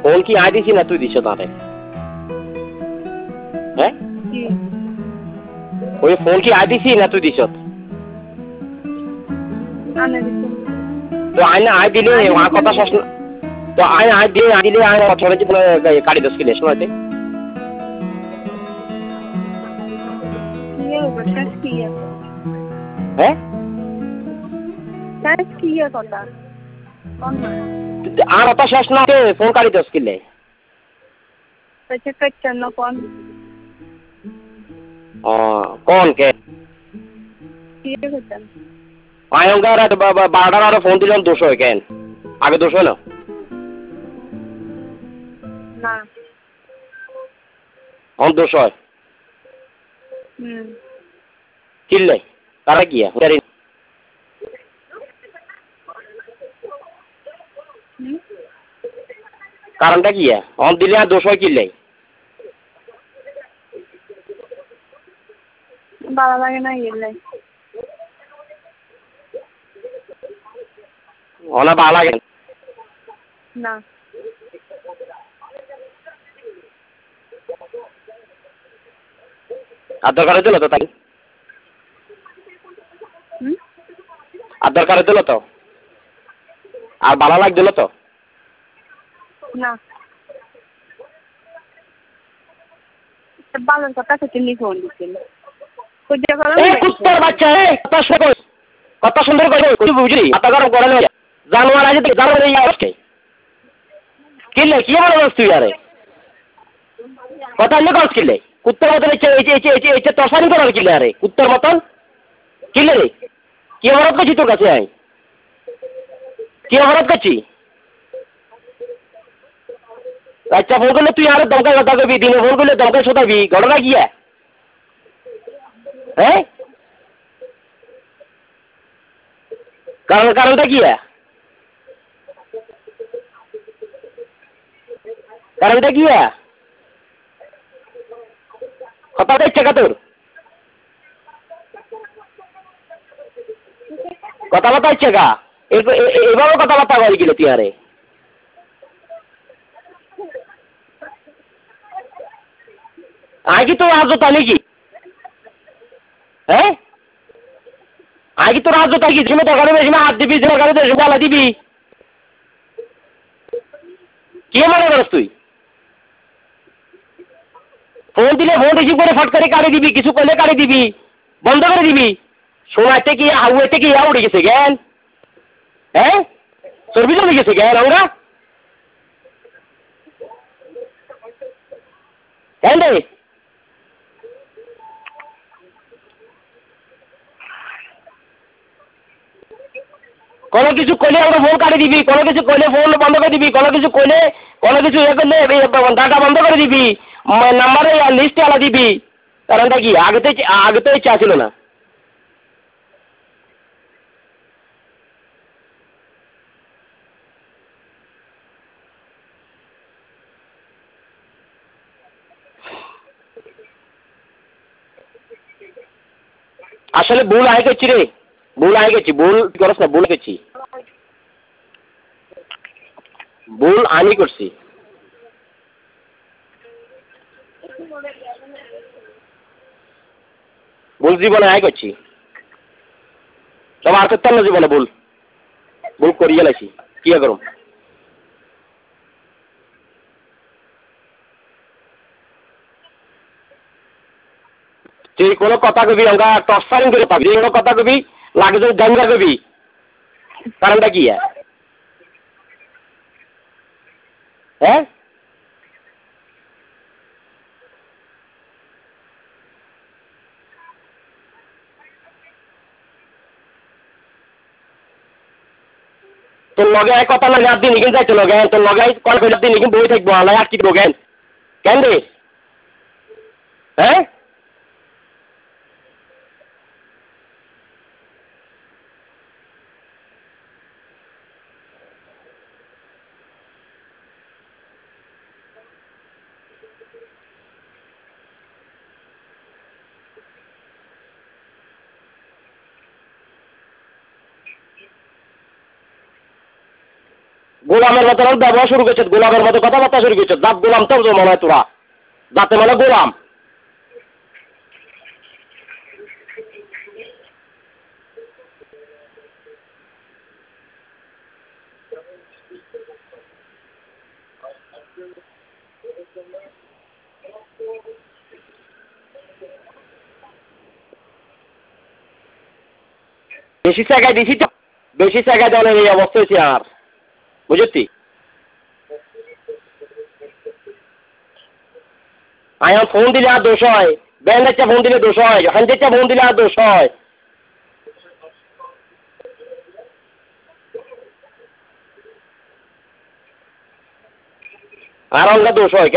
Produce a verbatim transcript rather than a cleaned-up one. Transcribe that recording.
Phone কি I দিছি না তুই দিছ তারে? হ্যাঁ ওই ফোন কি আই দিছি না তুই দিছ? তো আই না আই দিলে আমার কথা শেষ না। তো আই আই দিয়ে আই দিলে আই ছড়ে জীবনে কাটি দশ কিলো শোনাতে। হ্যাঁ আর কথা শেষ না ফোন কাটি দশ কিলে। ও কোন কে? আয়ঙ্গার বারোটার আরো ফোন দিলাম দোষ হয় কেন? আগে দোষ হয় না? অন দোষ হয় কিনলে তারা কি কারণটা কি অন দিলে আর দোষ হয় কিনলে ভালো লাগে না গেলে ওনা ভালো লাগে না আর দরকার দিল তো তাই আর দরকার দিল তো আর ভালো লাগছিল তো না ভালোর কথা থেকে নি ফোন দিছিল কুত্তার বাচ্চা কথা শুনে কথা সুন্দর করে বুঝলি মাথা গরম করে না জানোয়ার আছে জানোয়ার আসছে কিনলে কি বলে বস তুই আরে কথা নিয়ে কস কিনলে কুত্তার মতন এসে তসানি করার কিনলে আরে কুত্তার মতন কিনলে রে কি অপরাধ করছি তোর কাছে আমি কি অপরাধ করছি আচ্ছা ফোন করলে তুই আরো দমকা কথা কবি দিনে ফোন করলে দমকা শোধাবি ঘটনা কি হ্যাঁ কারণ কারণটা কি কারণটা কি কথা দেখছে কা তোর কথাবার্তা হচ্ছে গা এভাবে কথাবার্তা বলি গেলে তুই আরে আগে তো রাজতা নাকি হ্যাঁ আগে তো রাজতা কি তুমি দোকানে বেশি হাত দিবি দোকানে বেশি জ্বালা দিবি কি মনে করস তুই ফোন দিলে ফোন রিসিভ করে ফট করে কাটি দিবি কিছু করলে কাটি দিবি বন্ধ করে দিবি শোনাইতে কি হাউয়েতে কি উড়ে গেছে জ্ঞান হ্যাঁ চর্বি জমে গেছে জ্ঞান আমরা হ্যাঁ রে কোনো কিছু করলে আমরা ফোন কাটি দিবি কোনো কিছু করলে ফোন বন্ধ করে দিবি কোনো কিছু করলে কোনো কিছু ইয়ে করলে ডাটা বন্ধ করে দিবি নাম্বারে লিস্টে আলা দিবি কারণটা কি আগে তো আগে তো ইচ্ছা ছিল না আসলে ভুল আয় করছি রে ভুল আয় করছি ভুল করস না ভুল করছি ভুল আমি করছি ভুল জীবনে আয় করছি সব আর করতাম না জীবনে ভুল ভুল করিয়ে লাইছি কি করুম তুই কোনো কথা কবি আমরা টর্চারিং করে পাবি কোনো কথা কবি লাগে যদি দাঙ্গা কবি কারণটা কি হ্যাঁ তোর লগে এক কথা লাগে আর দিন কিন্তু যাইতো লগে তোর লগে কল করে দিন কিন্তু বই থাকবো আলাই আর কি দেবো জ্ঞান কেন রে হ্যাঁ গোলামের মতো ব্যবহার শুরু করছে, গোলামের মতো কথাবার্তা শুরু করছে, জাত গোলাম তো মনে হয় তোরা, যাতে মানে গোলাম। বেশি জায়গায় দিছি তো, বেশি জায়গায় দেওয়ার এই অবস্থা হয়েছে আর, বুঝতি? আয়া ফোন দিলে আর দোষ হয়, ব্যান্ডেরটা ফোন দিলে দোষ হয়, হ্যান্ডেরটা ফোন দিলে আর দোষ হয়। আর অঙ্কা দোষ হয়।